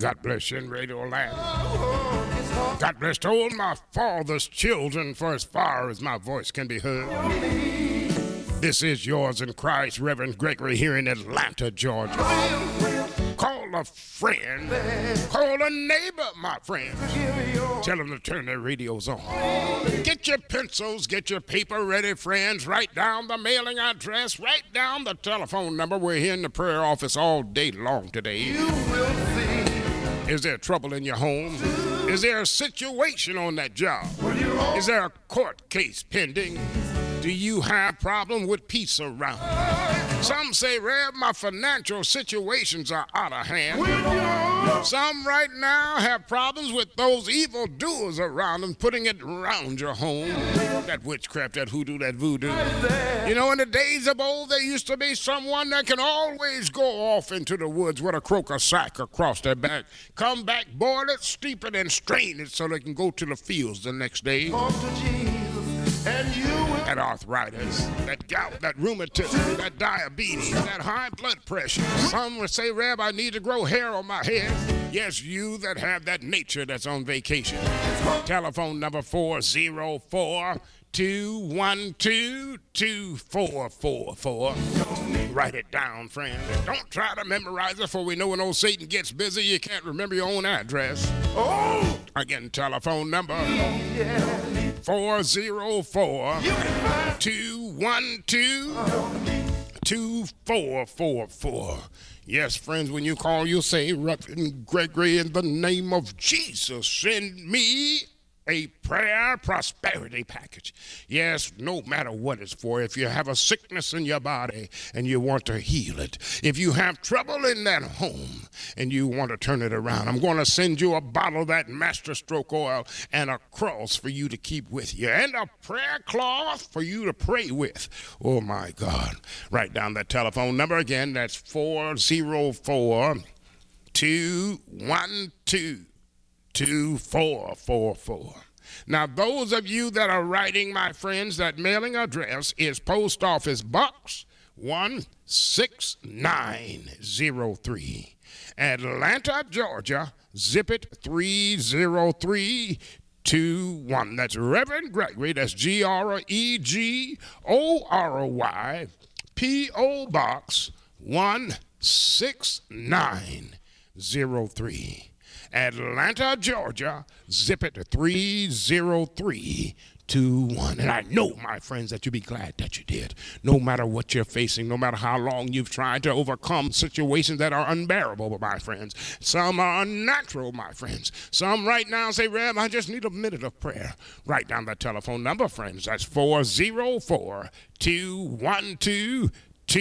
God bless you in Radio Land. God bless to all my father's children for as far as my voice can be heard. This is yours in Christ, Reverend Gregory, here in Atlanta, Georgia. Call a friend, call a neighbor, my friend. Tell them to turn their radios on. Get your pencils, get your paper ready, friends. Write down the mailing address, write down the telephone number. We're here in the prayer office all day long today. Is there trouble in your home? Is there a situation on that job? Is there a court case pending? Do you have problem with peace around? Some say, Rev, my financial situations are out of hand. Some right now have problems with those evil doers around them, putting it around your home. That witchcraft, that hoodoo, that voodoo. You know, in the days of old, there used to be someone that can always go off into the woods with a croaker sack across their back, come back, boil it, steep it, and strain it so they can go to the fields the next day. That arthritis, that gout, that rheumatism, that diabetes, that high blood pressure. Some would say, Reb, I need to grow hair on my head. Yes, you that have that nature that's on vacation. Telephone number 402-212-2444. Write it down, friend. Don't try to memorize it, for we know when old Satan gets busy, you can't remember your own address. Oh! Again, telephone number 404-212-2444. Yes, friends, when you call, you'll say, Reverend Gregory, in the name of Jesus, send me a prayer prosperity package. Yes, no matter what it's for. If you have a sickness in your body and you want to heal it, if you have trouble in that home and you want to turn it around, I'm going to send you a bottle of that Master Stroke oil and a cross for you to keep with you and a prayer cloth for you to pray with. Oh, my God. Write down that telephone number again. That's 404-212-2444. Now, those of you that are writing, my friends, that mailing address is Post Office Box 16903, Atlanta, Georgia, zip it 30321. That's Reverend Gregory. That's Gregory, P.O. Box 16903. Atlanta, Georgia, zip it to 30321. And I know, my friends, that you'll be glad that you did. No matter what you're facing, no matter how long you've tried to overcome situations that are unbearable, my friends. Some are unnatural, my friends. Some right now say, Rev, I just need a minute of prayer. Write down the telephone number, friends. That's 404-212-2444.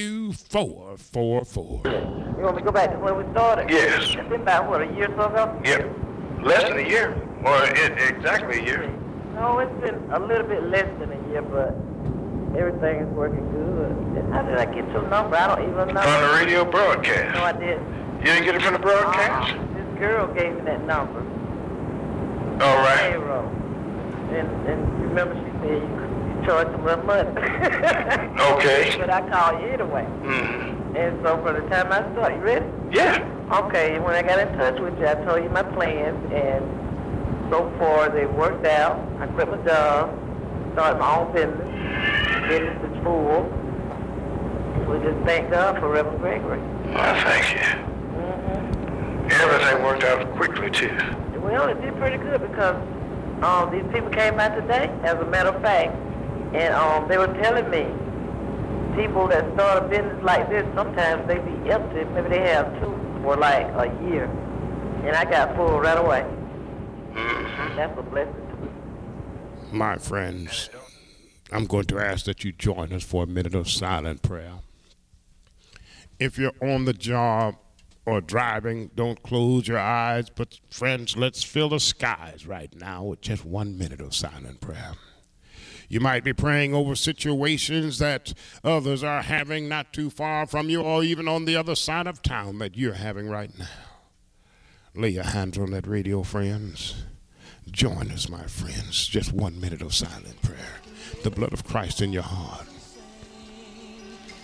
You want me to go back to where we started? Yes. It's been about, what, a year or so ago? Yep. Less than a year. Or exactly a year. No, it's been a little bit less than a year, but everything is working good. How did I get your number? I don't even know. On the radio broadcast. No, I didn't. You didn't get it from the broadcast? This girl gave me that number. All right. Payroll. And remember she said you charge some little money. Okay. But I called you anyway. Mm-hmm. And so from the time I started, you ready? Yeah. Okay, and when I got in touch with you, I told you my plans, and so far they worked out. I quit my job, started my own business. Business is full. We just thank God for Reverend Gregory. Well, thank you. Mm-hmm. Everything worked out quickly, too. Well, it did pretty good because these people came out today, as a matter of fact, and they were telling me people that start a business like this, sometimes they be empty. Maybe they have two for like a year. And I got full right away. Mm-hmm. That's a blessing to me. My friends, I'm going to ask that you join us for a minute of silent prayer. If you're on the job or driving, don't close your eyes. But friends, let's fill the skies right now with just 1 minute of silent prayer. You might be praying over situations that others are having not too far from you, or even on the other side of town that you're having right now. Lay your hands on that radio, friends. Join us, my friends. Just 1 minute of silent prayer. The blood of Christ in your heart.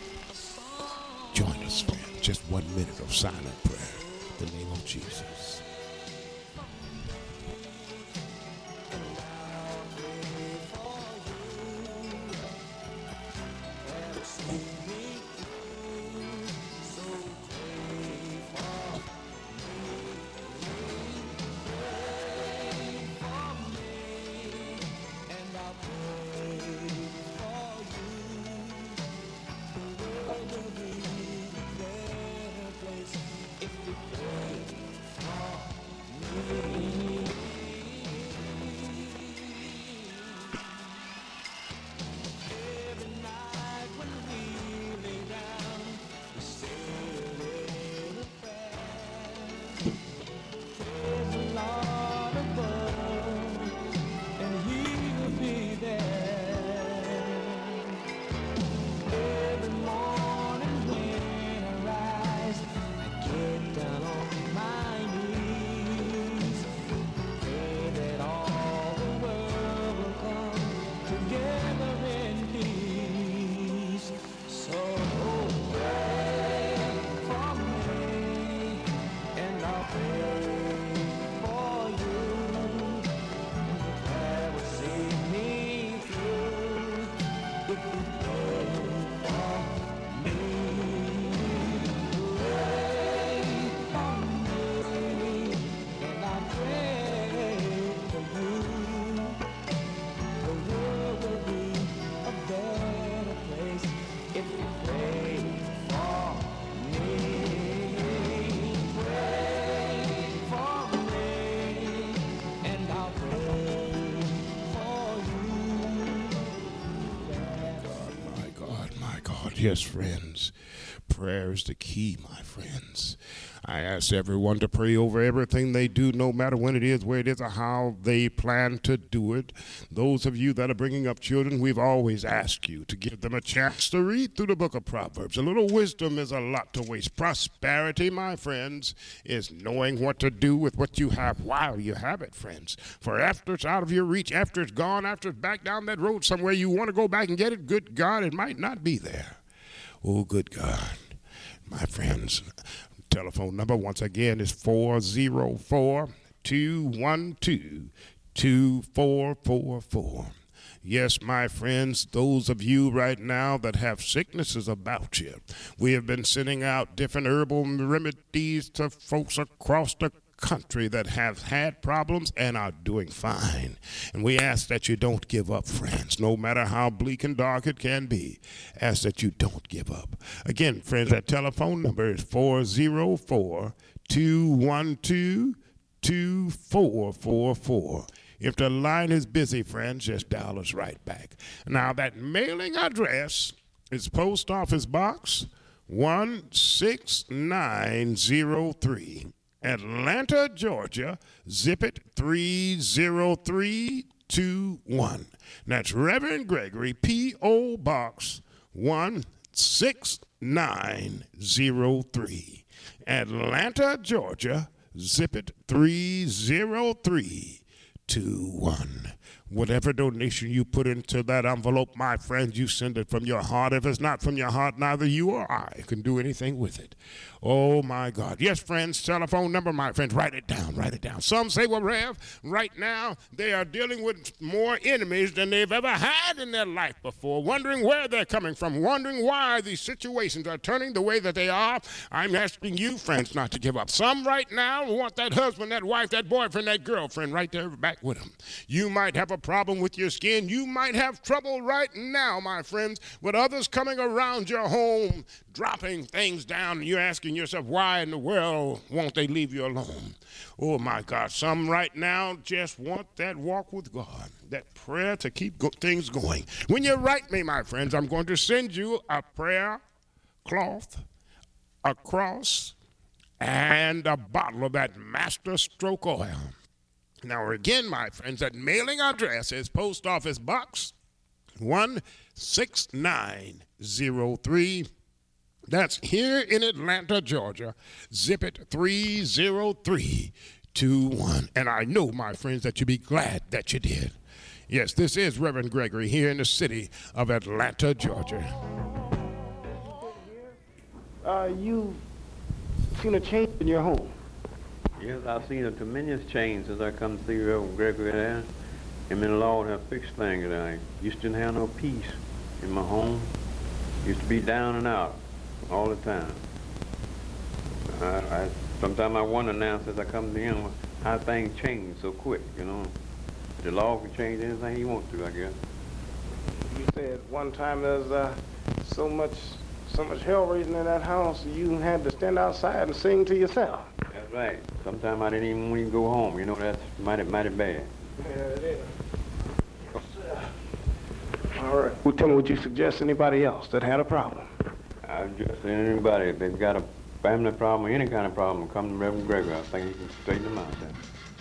Join us, friends. Just 1 minute of silent prayer. In the name of Jesus. God. Yes, friends. Prayer is the key, my friends. I ask everyone to pray over everything they do, no matter when it is, where it is, or how they plan to do it. Those of you that are bringing up children, we've always asked you to give them a chance to read through the book of Proverbs. A little wisdom is a lot to waste. Prosperity, my friends, is knowing what to do with what you have while you have it, friends. For after it's out of your reach, after it's gone, after it's back down that road somewhere, you want to go back and get it, good God, it might not be there. Oh, good God, my friends. Telephone number once again is 404-212-2444. Yes, my friends, those of you right now that have sicknesses about you, we have been sending out different herbal remedies to folks across the country that have had problems and are doing fine. And we ask that you don't give up, friends, no matter how bleak and dark it can be. Ask that you don't give up. Again, friends, that telephone number is 404-212-2444. If the line is busy, friends, just dial us right back. Now, that mailing address is Post Office Box 16903. Atlanta, Georgia, zip it 30321. That's Reverend Gregory, P.O. Box 16903. Atlanta, Georgia, zip it 30321. Whatever donation you put into that envelope, my friends, you send it from your heart. If it's not from your heart, neither you or I can do anything with it. Oh, my God. Yes, friends, telephone number, my friends, write it down, write it down. Some say, well, Rev, right now they are dealing with more enemies than they've ever had in their life before, wondering where they're coming from, wondering why these situations are turning the way that they are. I'm asking you, friends, not to give up. Some right now want that husband, that wife, that boyfriend, that girlfriend right there back with them. You might have a problem with your skin. You might have trouble right now, my friends, with others coming around your home, dropping things down, and you're asking yourself, why in the world won't they leave you alone? Oh, my God. Some right now just want that walk with God, that prayer to keep things going. When you write me, my friends, I'm going to send you a prayer cloth, a cross, and a bottle of that Master Stroke oil. Now, again, my friends, that mailing address is Post Office Box 16903. That's here in Atlanta, Georgia. Zip it 30321. And I know, my friends, that you'll be glad that you did. Yes, this is Reverend Gregory here in the city of Atlanta, Georgia. You've seen a change in your home. Yes, I've seen a tremendous change since I come to see Reverend Gregory there. Him and the Lord have fixed things. I used to have no peace in my home. Used to be down and out all the time. Sometimes I wonder now since I come to him how things change so quick, you know. The Lord can change anything he wants to, I guess. You said one time there's so much hell raising in that house you had to stand outside and sing to yourself. That's right. Sometimes I didn't even want to go home. You know, that's mighty bad. Yeah, it is. All right. Well, tell me, would you suggest anybody else that had a problem? I just anybody, if they've got a family problem or any kind of problem, come to Reverend Gregory. I think he can straighten them out then.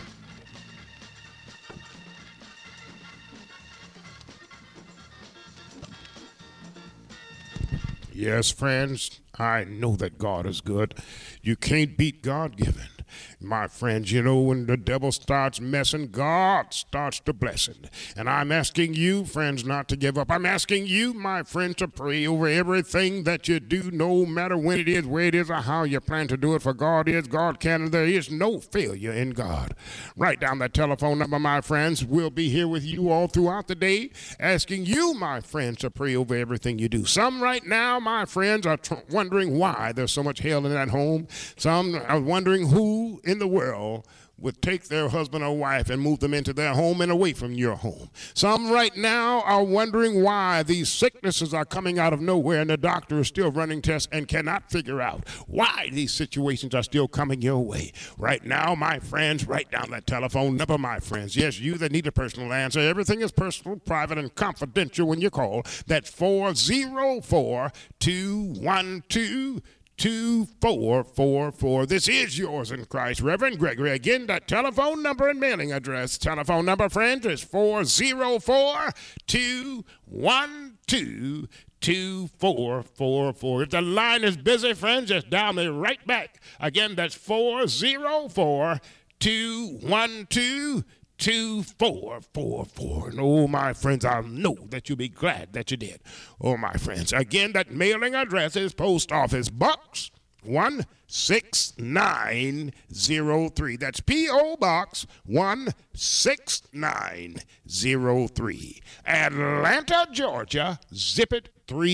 Yes, friends, I know that God is good. You can't beat God-given. My friends, you know, when the devil starts messing, God starts to blessing. And I'm asking you, friends, not to give up. I'm asking you, my friend, to pray over everything that you do, no matter when it is, where it is, or how you plan to do it. For God is, God can, and there is no failure in God. Write down that telephone number, my friends. We'll be here with you all throughout the day, asking you, my friends, to pray over everything you do. Some right now, my friends, are wondering why there's so much hell in that home. Some are wondering who in the world would take their husband or wife and move them into their home and away from your home. Some right now are wondering why these sicknesses are coming out of nowhere and the doctor is still running tests and cannot figure out why these situations are still coming your way. Right now, my friends, write down that telephone number, my friends. Yes, you that need a personal answer. Everything is personal, private, and confidential when you call. That's 404-212-2444. This is Yours in Christ, Reverend Gregory. Again, that telephone number and mailing address. Telephone number, friends, is 404-212-2444. If the line is busy, friends, just dial me right back. Again, that's 404-212-2444. And oh, my friends, I know that you'll be glad that you did. Oh, my friends. Again, that mailing address is Post Office Box 16903. That's P.O. Box 16903. Atlanta, Georgia, zip it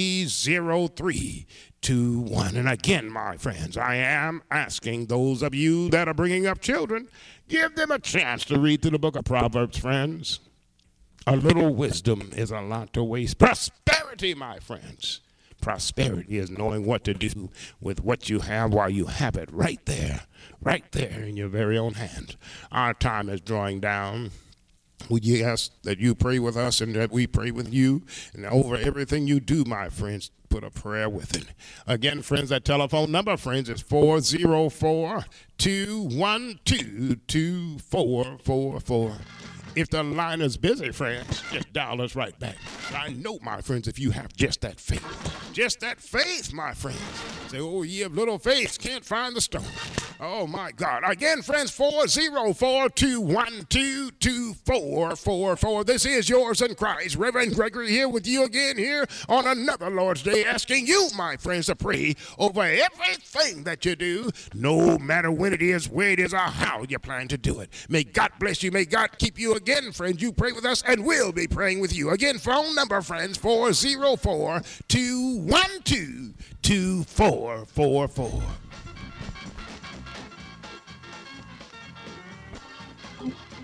30321. And again, my friends, I am asking those of you that are bringing up children, give them a chance to read through the book of Proverbs, friends. A little wisdom is a lot to waste. Prosperity, my friends. Prosperity is knowing what to do with what you have while you have it right there in your very own hand. Our time is drawing down. We ask that you pray with us and that we pray with you. And over everything you do, my friends, put a prayer with it. Again, friends, that telephone number, friends, is 404-212-2444. If the line is busy, friends, just dial us right back. I know, my friends, if you have just that faith, my friends. Say, oh, ye of little faith, can't find the stone. Oh, my God. Again, friends, 404-212-2444. This is Yours in Christ. Reverend Gregory here with you again here on another Lord's Day, asking you, my friends, to pray over everything that you do, no matter when it is, where it is, or how you plan to do it. May God bless you. May God keep you. Again, friends, you pray with us and we'll be praying with you. Again, phone number, friends, 404-212-2444.